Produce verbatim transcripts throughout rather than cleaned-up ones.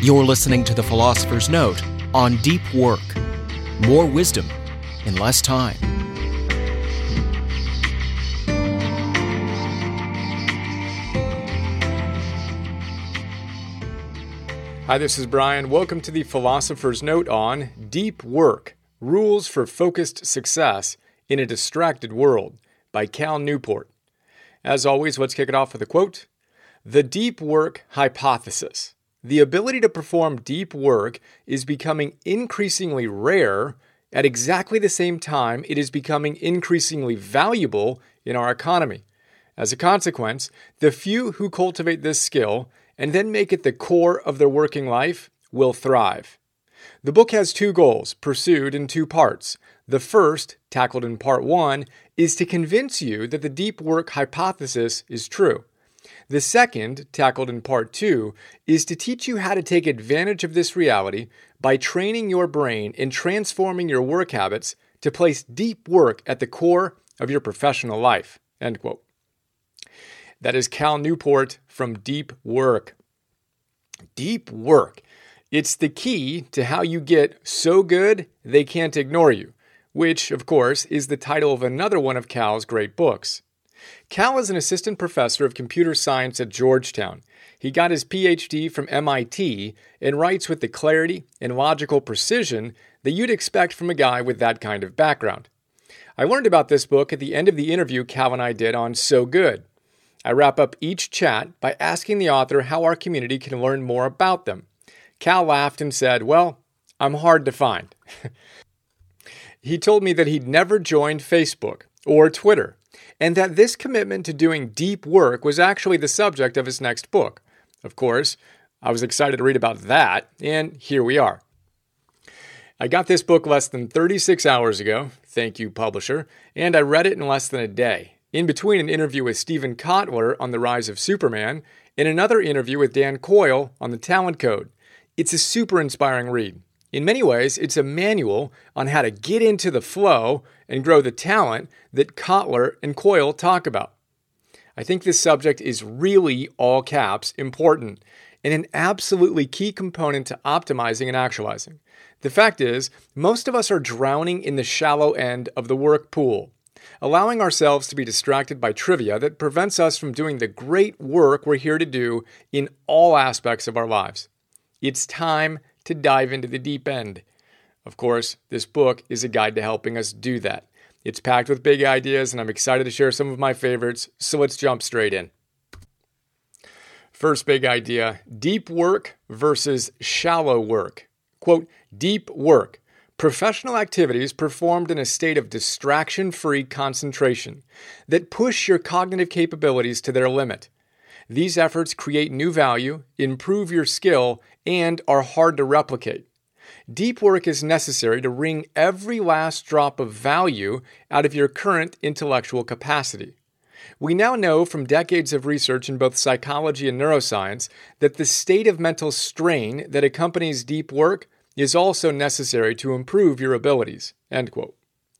You're listening to The Philosopher's Note on Deep Work. More wisdom in less time. Hi, this is Brian. Welcome to The Philosopher's Note on Deep Work, Rules for Focused Success in a Distracted World by Cal Newport. As always, let's kick it off with a quote. The deep work hypothesis. The ability to perform deep work is becoming increasingly rare at exactly the same time it is becoming increasingly valuable in our economy. As a consequence, the few who cultivate this skill and then make it the core of their working life will thrive. The book has two goals, pursued in two parts. The first, tackled in part one, is to convince you that the deep work hypothesis is true. The second, tackled in part two, is to teach you how to take advantage of this reality by training your brain and transforming your work habits to place deep work at the core of your professional life. End quote. That is Cal Newport from Deep Work. Deep work. It's the key to how you get so good they can't ignore you, which, of course, is the title of another one of Cal's great books. Cal is an assistant professor of computer science at Georgetown. He got his P H D from M I T and writes with the clarity and logical precision that you'd expect from a guy with that kind of background. I learned about this book at the end of the interview Cal and I did on So Good. I wrap up each chat by asking the author how our community can learn more about them. Cal laughed and said, well, I'm hard to find. He told me that he'd never joined Facebook or Twitter, and that this commitment to doing deep work was actually the subject of his next book. Of course, I was excited to read about that, and here we are. I got this book less than thirty-six hours ago, thank you, publisher, and I read it in less than a day, in between an interview with Steven Kotler on the rise of Superman and another interview with Dan Coyle on the Talent Code. It's a super inspiring read. In many ways, it's a manual on how to get into the flow and grow the talent that Kotler and Coyle talk about. I think this subject is really, all caps, important and an absolutely key component to optimizing and actualizing. The fact is, most of us are drowning in the shallow end of the work pool, allowing ourselves to be distracted by trivia that prevents us from doing the great work we're here to do in all aspects of our lives. It's time to dive into the deep end. Of course, this book is a guide to helping us do that. It's packed with big ideas, and I'm excited to share some of my favorites, so let's jump straight in. First big idea, deep work versus shallow work. Quote, deep work. Professional activities performed in a state of distraction-free concentration that push your cognitive capabilities to their limit. These efforts create new value, improve your skill, and are hard to replicate. Deep work is necessary to wring every last drop of value out of your current intellectual capacity. We now know from decades of research in both psychology and neuroscience that the state of mental strain that accompanies deep work is also necessary to improve your abilities. End quote.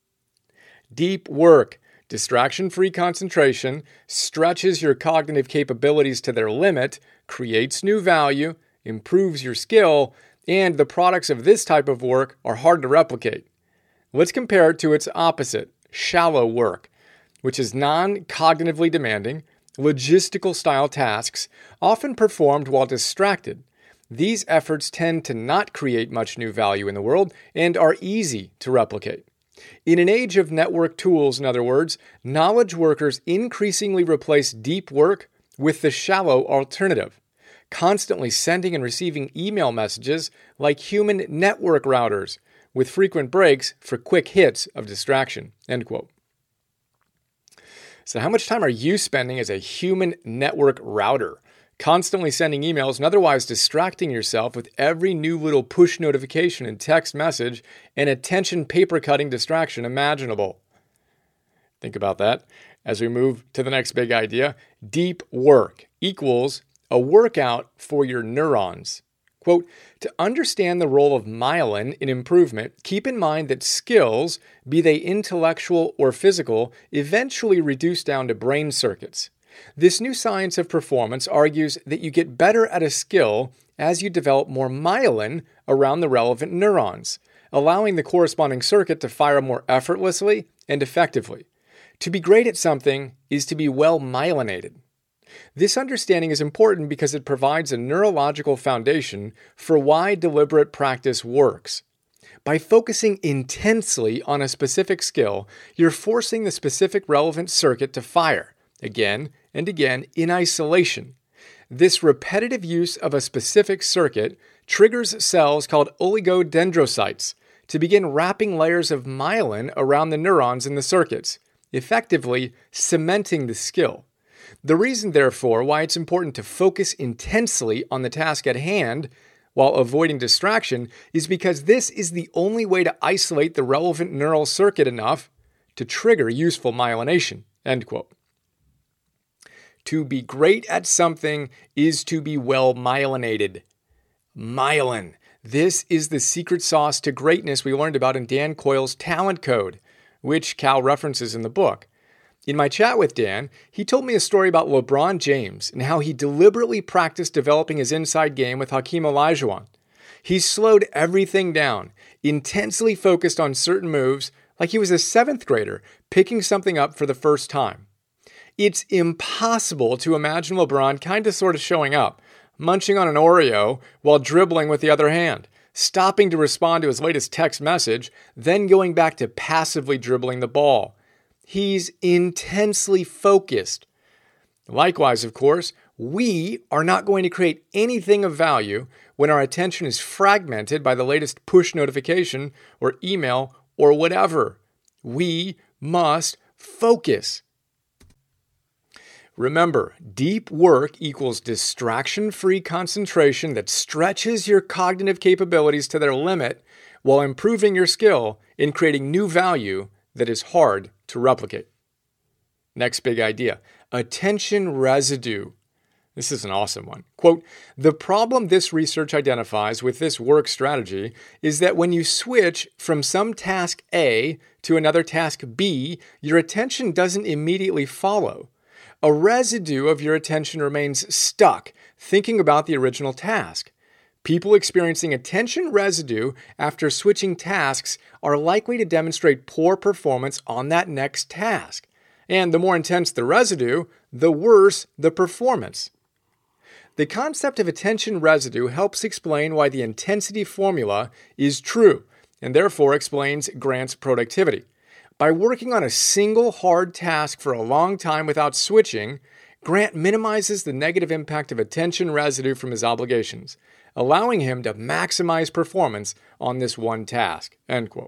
Deep work. Distraction-free concentration stretches your cognitive capabilities to their limit, creates new value, improves your skill, and the products of this type of work are hard to replicate. Let's compare it to its opposite, shallow work, which is non-cognitively demanding, logistical-style tasks, often performed while distracted. These efforts tend to not create much new value in the world and are easy to replicate. In an age of network tools, in other words, knowledge workers increasingly replace deep work with the shallow alternative, constantly sending and receiving email messages like human network routers with frequent breaks for quick hits of distraction. End quote. So how much time are you spending as a human network router? Constantly sending emails and otherwise distracting yourself with every new little push notification and text message and attention paper-cutting distraction imaginable. Think about that as we move to the next big idea. Deep work equals a workout for your neurons. Quote, to understand the role of myelin in improvement, keep in mind that skills, be they intellectual or physical, eventually reduce down to brain circuits. This new science of performance argues that you get better at a skill as you develop more myelin around the relevant neurons, allowing the corresponding circuit to fire more effortlessly and effectively. To be great at something is to be well myelinated. This understanding is important because it provides a neurological foundation for why deliberate practice works. By focusing intensely on a specific skill, you're forcing the specific relevant circuit to fire, again and again in isolation. This repetitive use of a specific circuit triggers cells called oligodendrocytes to begin wrapping layers of myelin around the neurons in the circuits, effectively cementing the skill. The reason, therefore, why it's important to focus intensely on the task at hand while avoiding distraction is because this is the only way to isolate the relevant neural circuit enough to trigger useful myelination. End quote. To be great at something is to be well myelinated. Myelin. This is the secret sauce to greatness we learned about in Dan Coyle's Talent Code, which Cal references in the book. In my chat with Dan, he told me a story about LeBron James and how he deliberately practiced developing his inside game with Hakeem Olajuwon. He slowed everything down, intensely focused on certain moves like he was a seventh grader picking something up for the first time. It's impossible to imagine LeBron kind of sort of showing up, munching on an Oreo while dribbling with the other hand, stopping to respond to his latest text message, then going back to passively dribbling the ball. He's intensely focused. Likewise, of course, we are not going to create anything of value when our attention is fragmented by the latest push notification or email or whatever. We must focus. Remember, deep work equals distraction-free concentration that stretches your cognitive capabilities to their limit while improving your skill in creating new value that is hard to replicate. Next big idea, attention residue. This is an awesome one. Quote, the problem this research identifies with this work strategy is that when you switch from some task A to another task B, your attention doesn't immediately follow. A residue of your attention remains stuck thinking about the original task. People experiencing attention residue after switching tasks are likely to demonstrate poor performance on that next task. And the more intense the residue, the worse the performance. The concept of attention residue helps explain why the intensity formula is true, and therefore explains Grant's productivity. By working on a single hard task for a long time without switching, Grant minimizes the negative impact of attention residue from his obligations, allowing him to maximize performance on this one task. End quote.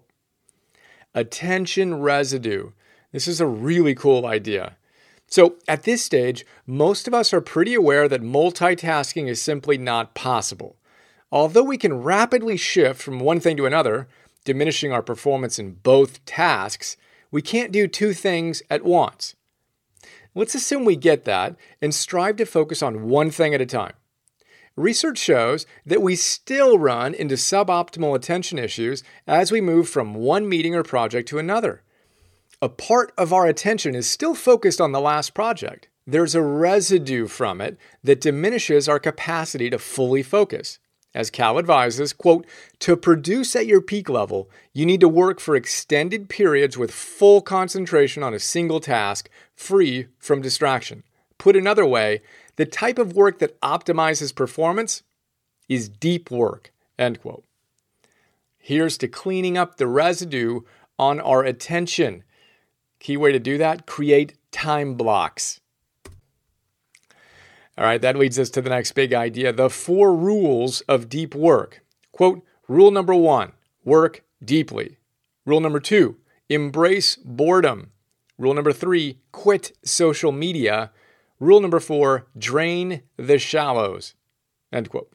Attention residue. This is a really cool idea. So at this stage, most of us are pretty aware that multitasking is simply not possible. Although we can rapidly shift from one thing to another, diminishing our performance in both tasks, we can't do two things at once. Let's assume we get that and strive to focus on one thing at a time. Research shows that we still run into suboptimal attention issues as we move from one meeting or project to another. A part of our attention is still focused on the last project. There's a residue from it that diminishes our capacity to fully focus. As Cal advises, quote, to produce at your peak level, you need to work for extended periods with full concentration on a single task, free from distraction. Put another way, the type of work that optimizes performance is deep work, end quote. Here's to cleaning up the residue on our attention. Key way to do that, create time blocks. All right, that leads us to the next big idea, the four rules of deep work. Quote, rule number one, work deeply. Rule number two, embrace boredom. Rule number three, quit social media. Rule number four, drain the shallows. End quote.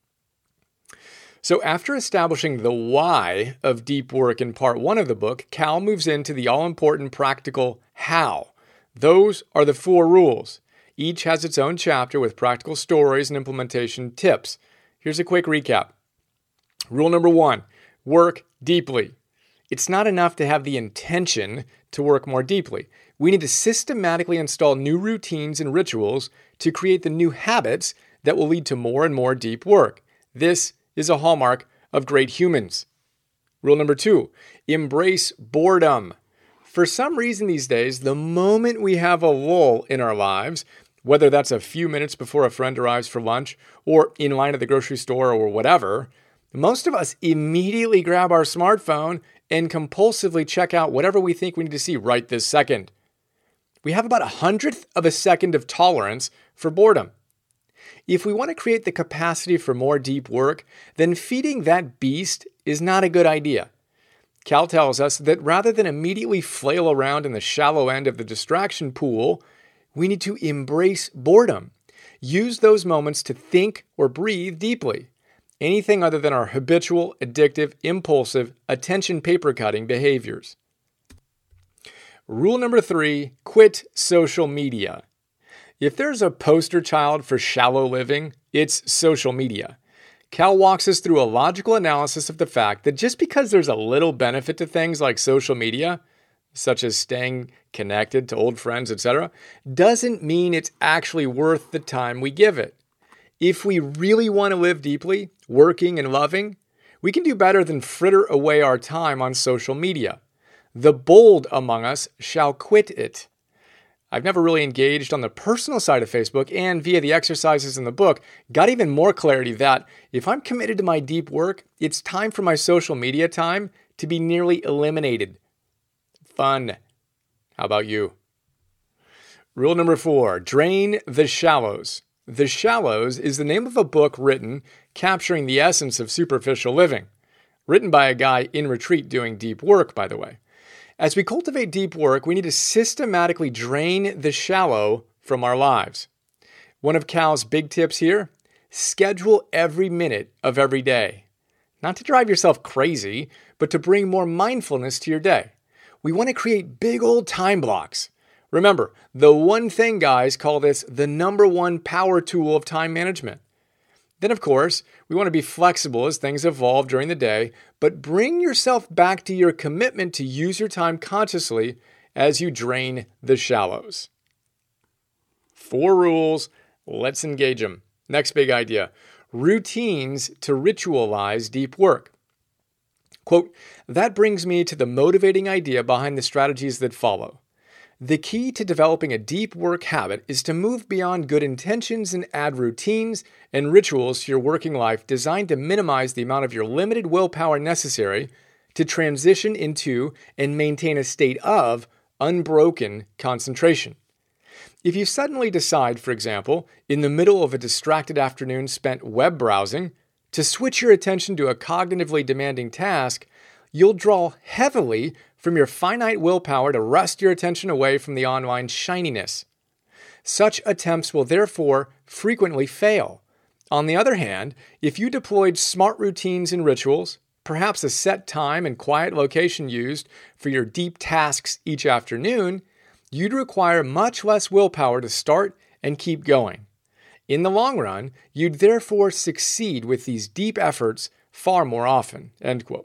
So after establishing the why of deep work in part one of the book, Cal moves into the all-important practical how. Those are the four rules. Each has its own chapter with practical stories and implementation tips. Here's a quick recap. Rule number one, work deeply. It's not enough to have the intention to work more deeply. We need to systematically install new routines and rituals to create the new habits that will lead to more and more deep work. This is a hallmark of great humans. Rule number two, embrace boredom. For some reason these days, the moment we have a lull in our lives, whether that's a few minutes before a friend arrives for lunch or in line at the grocery store or whatever, most of us immediately grab our smartphone and compulsively check out whatever we think we need to see right this second. We have about a hundredth of a second of tolerance for boredom. If we want to create the capacity for more deep work, then feeding that beast is not a good idea. Cal tells us that rather than immediately flail around in the shallow end of the distraction pool, we need to embrace boredom. Use those moments to think or breathe deeply. Anything other than our habitual, addictive, impulsive, attention paper-cutting behaviors. Rule number three, quit social media. If there's a poster child for shallow living, it's social media. Cal walks us through a logical analysis of the fact that just because there's a little benefit to things like social media, such as staying connected to old friends, et cetera, doesn't mean it's actually worth the time we give it. If we really want to live deeply, working and loving, we can do better than fritter away our time on social media. The bold among us shall quit it. I've never really engaged on the personal side of Facebook, and via the exercises in the book, got even more clarity that if I'm committed to my deep work, it's time for my social media time to be nearly eliminated. Fun. How about you? Rule number four, drain the shallows. The Shallows is the name of a book written capturing the essence of superficial living. Written by a guy in retreat doing deep work, by the way. As we cultivate deep work, we need to systematically drain the shallow from our lives. One of Cal's big tips here, schedule every minute of every day. Not to drive yourself crazy, but to bring more mindfulness to your day. We want to create big old time blocks. Remember, the one thing guys call this the number one power tool of time management. Then, of course, we want to be flexible as things evolve during the day, but bring yourself back to your commitment to use your time consciously as you drain the shallows. Four rules. Let's engage them. Next big idea. Routines to ritualize deep work. Quote, that brings me to the motivating idea behind the strategies that follow. The key to developing a deep work habit is to move beyond good intentions and add routines and rituals to your working life designed to minimize the amount of your limited willpower necessary to transition into and maintain a state of unbroken concentration. If you suddenly decide, for example, in the middle of a distracted afternoon spent web browsing, to switch your attention to a cognitively demanding task, you'll draw heavily from your finite willpower to wrest your attention away from the online shininess. Such attempts will therefore frequently fail. On the other hand, if you deployed smart routines and rituals, perhaps a set time and quiet location used for your deep tasks each afternoon, you'd require much less willpower to start and keep going. In the long run, you'd therefore succeed with these deep efforts far more often. End quote.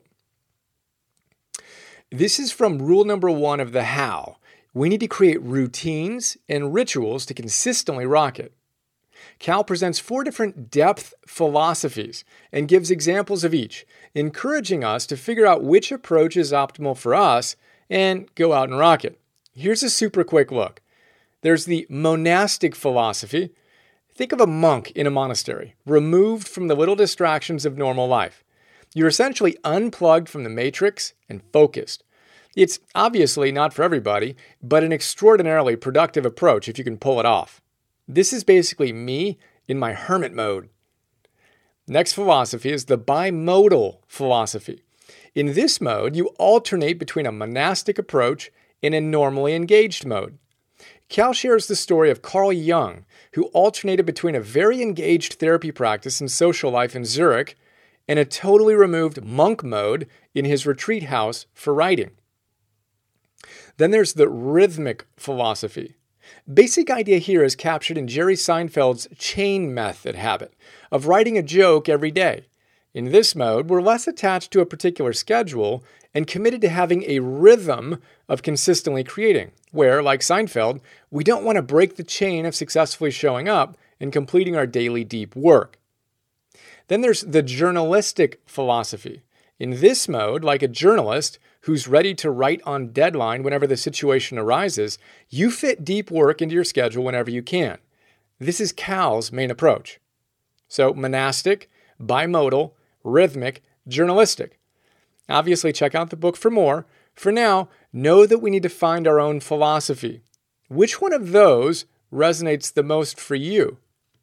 This is from rule number one of the how. We need to create routines and rituals to consistently rock it. Cal presents four different depth philosophies and gives examples of each, encouraging us to figure out which approach is optimal for us and go out and rock it. Here's a super quick look. There's the monastic philosophy. Think of a monk in a monastery, removed from the little distractions of normal life. You're essentially unplugged from the matrix and focused. It's obviously not for everybody, but an extraordinarily productive approach if you can pull it off. This is basically me in my hermit mode. Next philosophy is the bimodal philosophy. In this mode, you alternate between a monastic approach and a normally engaged mode. Cal shares the story of Carl Jung, who alternated between a very engaged therapy practice and social life in Zurich and a totally removed monk mode in his retreat house for writing. Then there's the rhythmic philosophy. Basic idea here is captured in Jerry Seinfeld's chain method habit of writing a joke every day. In this mode, we're less attached to a particular schedule and committed to having a rhythm of consistently creating, where, like Seinfeld, we don't want to break the chain of successfully showing up and completing our daily deep work. Then there's the journalistic philosophy. In this mode, like a journalist who's ready to write on deadline whenever the situation arises, you fit deep work into your schedule whenever you can. This is Cal's main approach. So monastic, bimodal, rhythmic, journalistic. Obviously, check out the book for more. For now, know that we need to find our own philosophy. Which one of those resonates the most for you?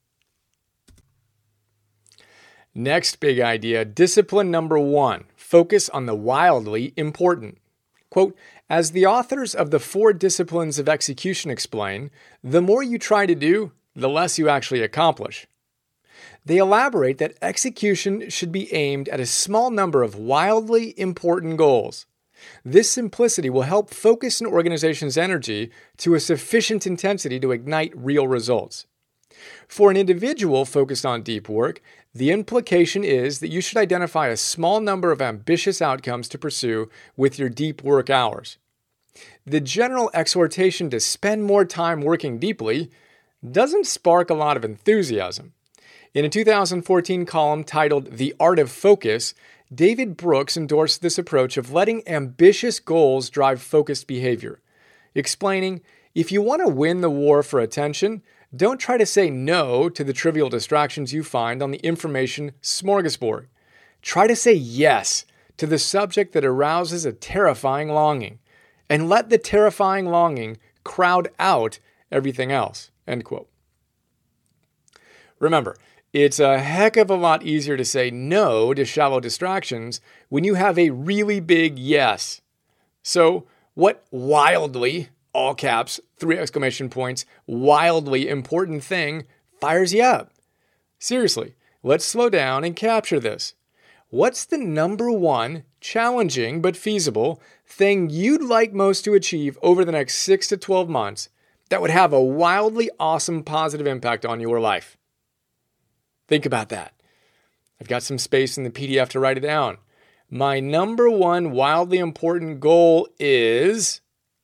Next big idea, discipline number one, focus on the wildly important. Quote, as the authors of the Four Disciplines of Execution explain, the more you try to do, the less you actually accomplish. They elaborate that execution should be aimed at a small number of wildly important goals. This simplicity will help focus an organization's energy to a sufficient intensity to ignite real results. For an individual focused on deep work, the implication is that you should identify a small number of ambitious outcomes to pursue with your deep work hours. The general exhortation to spend more time working deeply doesn't spark a lot of enthusiasm. In a two thousand fourteen column titled The Art of Focus, David Brooks endorsed this approach of letting ambitious goals drive focused behavior, explaining, if you want to win the war for attention, don't try to say no to the trivial distractions you find on the information smorgasbord. Try to say yes to the subject that arouses a terrifying longing, and let the terrifying longing crowd out everything else. End quote. Remember, it's a heck of a lot easier to say no to shallow distractions when you have a really big yes. So, what wildly, all caps, three exclamation points, wildly important thing fires you up? Seriously, let's slow down and capture this. What's the number one challenging but feasible thing you'd like most to achieve over the next six to twelve months that would have a wildly awesome positive impact on your life? Think about that. I've got some space in the P D F to write it down. My number one wildly important goal is...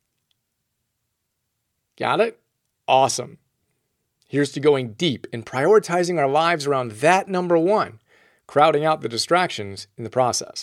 Got it? Awesome. Here's to going deep and prioritizing our lives around that number one, crowding out the distractions in the process.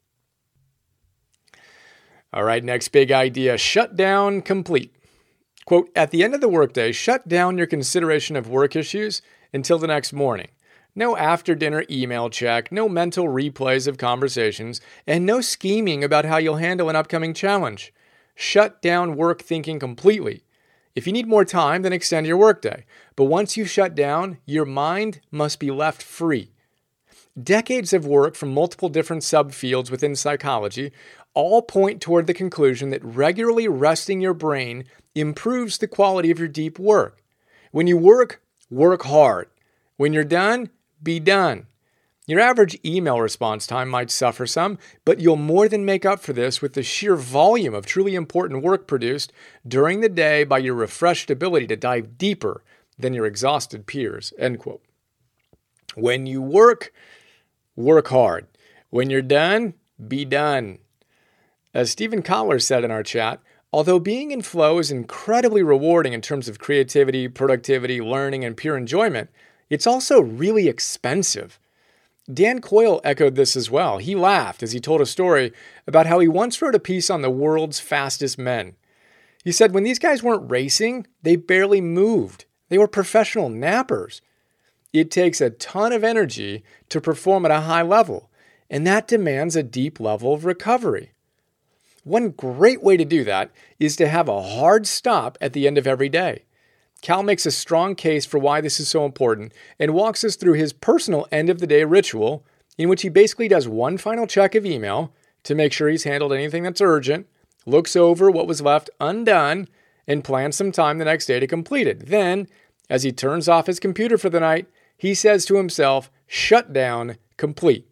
All right, next big idea, shutdown complete. Quote, at the end of the workday, shut down your consideration of work issues until the next morning. No after-dinner email check, no mental replays of conversations, and no scheming about how you'll handle an upcoming challenge. Shut down work thinking completely. If you need more time, then extend your workday. But once you shut down, your mind must be left free. Decades of work from multiple different subfields within psychology all point toward the conclusion that regularly resting your brain improves the quality of your deep work. When you work, work hard. When you're done, be done. Your average email response time might suffer some, but you'll more than make up for this with the sheer volume of truly important work produced during the day by your refreshed ability to dive deeper than your exhausted peers. End quote. When you work, work hard. When you're done, be done. As Stephen Kotler said in our chat, although being in flow is incredibly rewarding in terms of creativity, productivity, learning, and pure enjoyment, it's also really expensive. Dan Coyle echoed this as well. He laughed as he told a story about how he once wrote a piece on the world's fastest men. He said when these guys weren't racing, they barely moved. They were professional nappers. It takes a ton of energy to perform at a high level, and that demands a deep level of recovery. One great way to do that is to have a hard stop at the end of every day. Cal makes a strong case for why this is so important and walks us through his personal end-of-the-day ritual in which he basically does one final check of email to make sure he's handled anything that's urgent, looks over what was left undone, and plans some time the next day to complete it. Then, as he turns off his computer for the night, he says to himself, shutdown complete.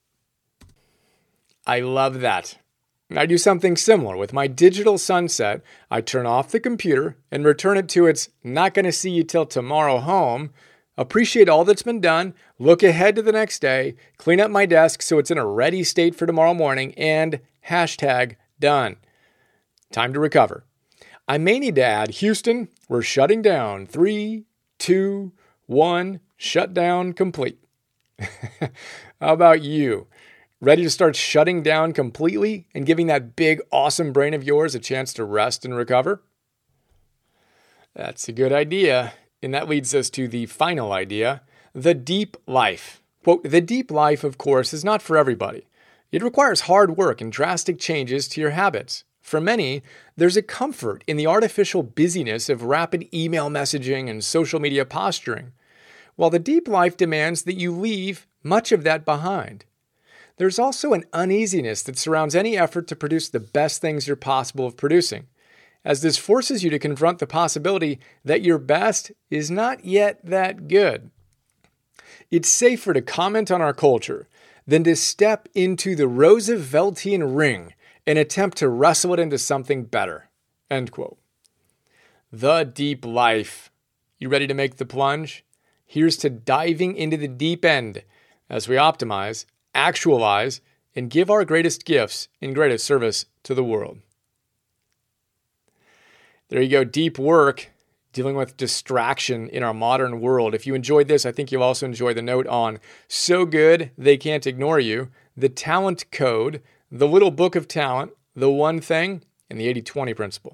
I love that. I do something similar with my digital sunset. I turn off the computer and return it to its not going to see you till tomorrow home, appreciate all that's been done, look ahead to the next day, clean up my desk so it's in a ready state for tomorrow morning, and hashtag done. Time to recover. I may need to add, Houston, we're shutting down. Three, two, one, shutdown complete. How about you? Ready to start shutting down completely and giving that big, awesome brain of yours a chance to rest and recover? That's a good idea. And that leads us to the final idea, the deep life. Quote, the deep life, of course, is not for everybody. It requires hard work and drastic changes to your habits. For many, there's a comfort in the artificial busyness of rapid email messaging and social media posturing, while the deep life demands that you leave much of that behind. There's also an uneasiness that surrounds any effort to produce the best things you're possible of producing, as this forces you to confront the possibility that your best is not yet that good. It's safer to comment on our culture than to step into the Rooseveltian ring and attempt to wrestle it into something better. End quote. The deep life. You ready to make the plunge? Here's to diving into the deep end as we optimize, actualize, and give our greatest gifts in greatest service to the world. There you go, deep work, dealing with distraction in our modern world. If you enjoyed this, I think you'll also enjoy the note on So Good They Can't Ignore You, the Talent Code, the Little Book of Talent, the One Thing, and the eighty twenty Principle.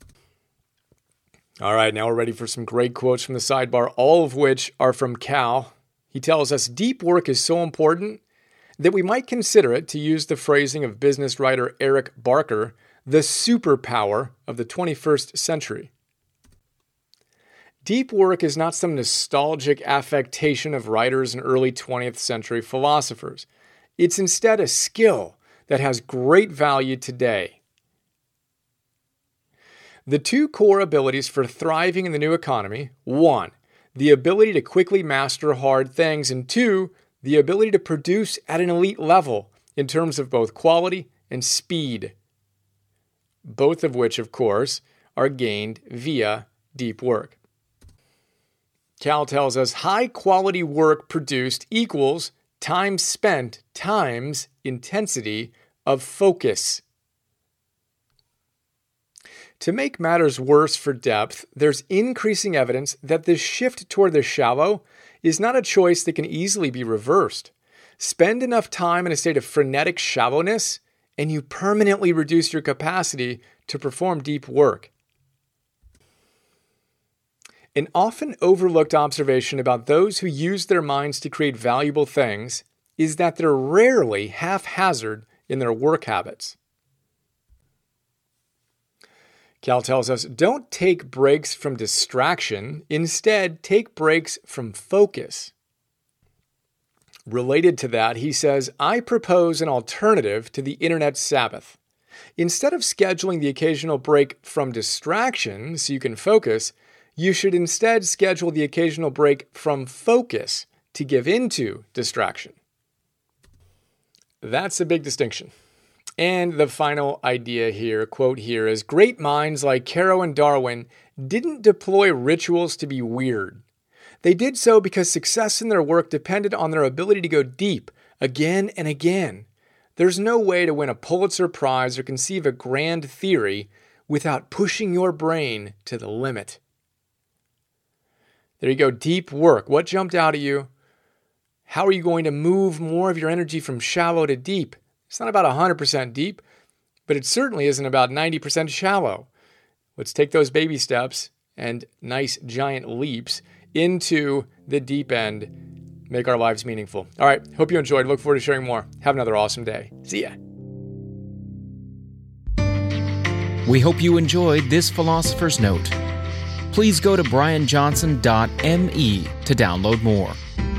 All right, now we're ready for some great quotes from the sidebar, all of which are from Cal. He tells us, deep work is so important that we might consider it, to use the phrasing of business writer Eric Barker, the superpower of the twenty-first century. Deep work is not some nostalgic affectation of writers and early twentieth century philosophers. It's instead a skill that has great value today. The two core abilities for thriving in the new economy, one, the ability to quickly master hard things, and two, the ability to produce at an elite level in terms of both quality and speed. Both of which, of course, are gained via deep work. Cal tells us high-quality work produced equals time spent times intensity of focus. To make matters worse for depth, there's increasing evidence that this shift toward the shallow is not a choice that can easily be reversed. Spend enough time in a state of frenetic shallowness, and you permanently reduce your capacity to perform deep work. An often overlooked observation about those who use their minds to create valuable things is that they're rarely haphazard in their work habits. Cal tells us, don't take breaks from distraction. Instead, take breaks from focus. Related to that, he says, I propose an alternative to the internet Sabbath. Instead of scheduling the occasional break from distraction so you can focus, you should instead schedule the occasional break from focus to give into distraction. That's a big distinction. And the final idea here, quote here, is great minds like Caro and Darwin didn't deploy rituals to be weird. They did so because success in their work depended on their ability to go deep again and again. There's no way to win a Pulitzer Prize or conceive a grand theory without pushing your brain to the limit. There you go, deep work. What jumped out at you? How are you going to move more of your energy from shallow to deep? It's not about one hundred percent deep, but it certainly isn't about ninety percent shallow. Let's take those baby steps and nice giant leaps into the deep end, make our lives meaningful. All right, hope you enjoyed. Look forward to sharing more. Have another awesome day. See ya. We hope you enjoyed this Philosopher's Note. Please go to brian johnson dot m e to download more.